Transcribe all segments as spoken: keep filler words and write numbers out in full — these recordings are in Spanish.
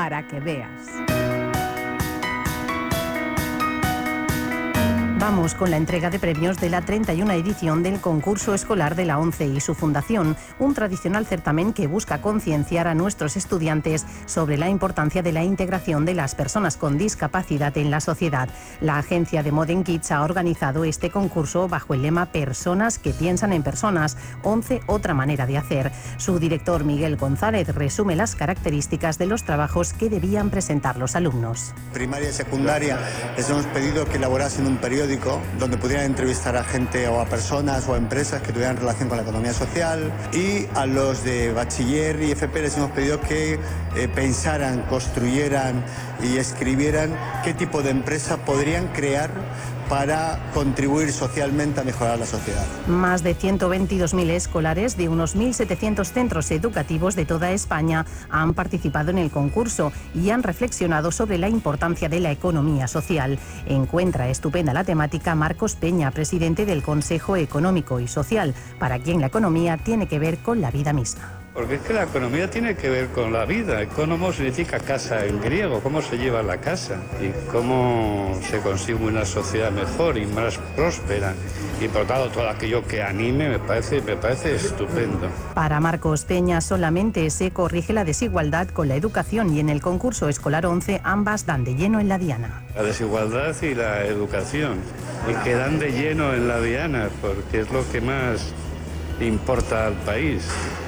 para que veas. Vamos con la entrega de premios de la treinta y una edición del concurso escolar de la ONCE y su fundación, un tradicional certamen que busca concienciar a nuestros estudiantes sobre la importancia de la integración de las personas con discapacidad en la sociedad. La agencia de Modern Kids ha organizado este concurso bajo el lema Personas que piensan en personas, ONCE otra manera de hacer. Su director Miguel González resume las características de los trabajos que debían presentar los alumnos. Primaria y secundaria les hemos pedido que elaborasen un periódico donde pudieran entrevistar a gente o a personas o a empresas que tuvieran relación con la economía social, y a los de bachiller y F P les hemos pedido que eh, pensaran, construyeran y escribieran qué tipo de empresa podrían crear para contribuir socialmente a mejorar la sociedad. Más de ciento veintidós mil escolares de unos mil setecientos centros educativos de toda España han participado en el concurso y han reflexionado sobre la importancia de la economía social. Encuentra estupenda la temática Marcos Peña, presidente del Consejo Económico y Social, para quien la economía tiene que ver con la vida misma. Porque es que la economía tiene que ver con la vida. Economo significa casa en griego, cómo se lleva la casa y cómo se consigue una sociedad mejor y más próspera. Y por lo tanto, todo aquello que anime me parece, me parece estupendo. Para Marcos Peña solamente se corrige la desigualdad con la educación, y en el concurso escolar ONCE ambas dan de lleno en la diana. La desigualdad y la educación, y que dan de lleno en la diana, porque es lo que más importa al país.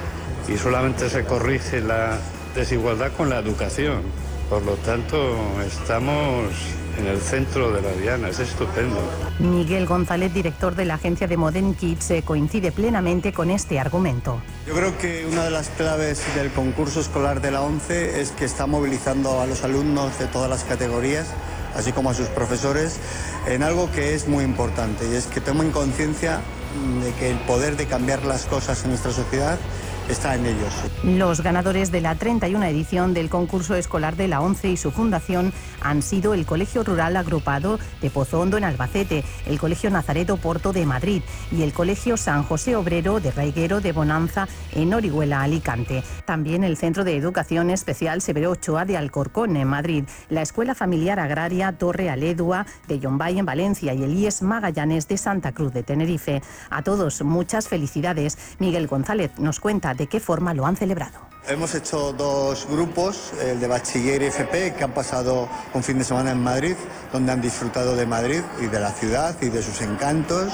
Y solamente se corrige la desigualdad con la educación. Por lo tanto, estamos en el centro de la diana, es estupendo. Miguel González, director de la agencia de Modern Kids, coincide plenamente con este argumento. Yo creo que una de las claves del concurso escolar de la ONCE es que está movilizando a los alumnos de todas las categorías, así como a sus profesores, en algo que es muy importante, y es que tomen conciencia de que el poder de cambiar las cosas en nuestra sociedad está en ellos. Los ganadores de la treinta y una edición del concurso escolar de la ONCE y su fundación han sido el Colegio Rural Agrupado de Pozondo en Albacete, el Colegio Nazaret Oporto de Madrid y el Colegio San José Obrero de Raiguero de Bonanza en Orihuela, Alicante. También el Centro de Educación Especial Severo Ochoa de Alcorcón en Madrid, la Escuela Familiar Agraria Torre Aledua de Llombay en Valencia y el I E S Magallanes de Santa Cruz de Tenerife. A todos muchas felicidades. Miguel González nos cuenta de qué forma lo han celebrado. Hemos hecho dos grupos, el de bachiller y F P, que han pasado un fin de semana en Madrid, donde han disfrutado de Madrid y de la ciudad y de sus encantos.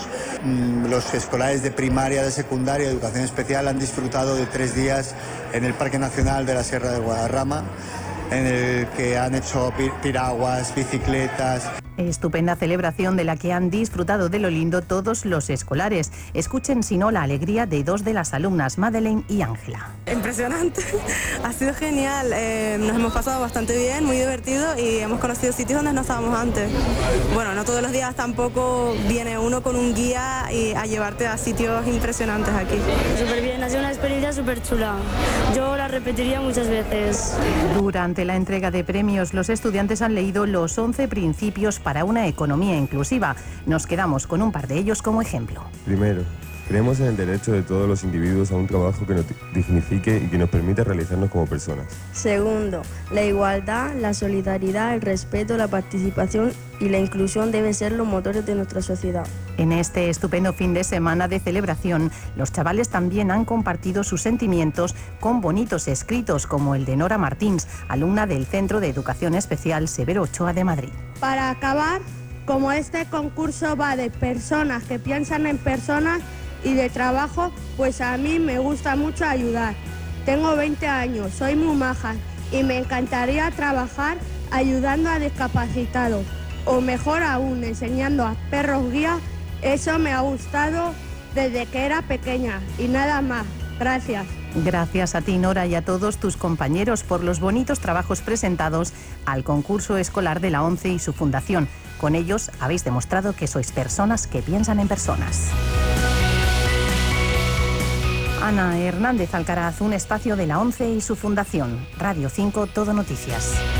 Los escolares de primaria, de secundaria, de educación especial han disfrutado de tres días en el Parque Nacional de la Sierra de Guadarrama, en el que han hecho piraguas, bicicletas. Estupenda celebración de la que han disfrutado de lo lindo todos los escolares. Escuchen si no la alegría de dos de las alumnas, Madeleine y Ángela. Impresionante, ha sido genial, eh, nos hemos pasado bastante bien, muy divertido, y hemos conocido sitios donde no estábamos antes. Bueno, no todos los días tampoco viene uno con un guía y a llevarte a sitios impresionantes aquí. Súper bien, ha sido una experiencia súper chula. Yo la repetiría muchas veces. Durante la entrega de premios, los estudiantes han leído los once principios para una economía inclusiva. Nos quedamos con un par de ellos como ejemplo. Primero, creemos en el derecho de todos los individuos a un trabajo que nos dignifique y que nos permita realizarnos como personas. Segundo, la igualdad, la solidaridad, el respeto, la participación y la inclusión deben ser los motores de nuestra sociedad. En este estupendo fin de semana de celebración, los chavales también han compartido sus sentimientos con bonitos escritos como el de Nora Martins, alumna del Centro de Educación Especial Severo Ochoa de Madrid. Para acabar, como este concurso va de personas que piensan en personas y de trabajo, pues a mí me gusta mucho ayudar. Tengo veinte años, soy muy maja y me encantaría trabajar ayudando a discapacitados, o mejor aún, enseñando a perros guía. Eso me ha gustado desde que era pequeña y nada más. Gracias. Gracias a ti, Nora, y a todos tus compañeros por los bonitos trabajos presentados al concurso escolar de la ONCE y su fundación. Con ellos habéis demostrado que sois personas que piensan en personas. Ana Hernández Alcaraz, un espacio de la ONCE y su fundación. Radio cinco, Todo Noticias.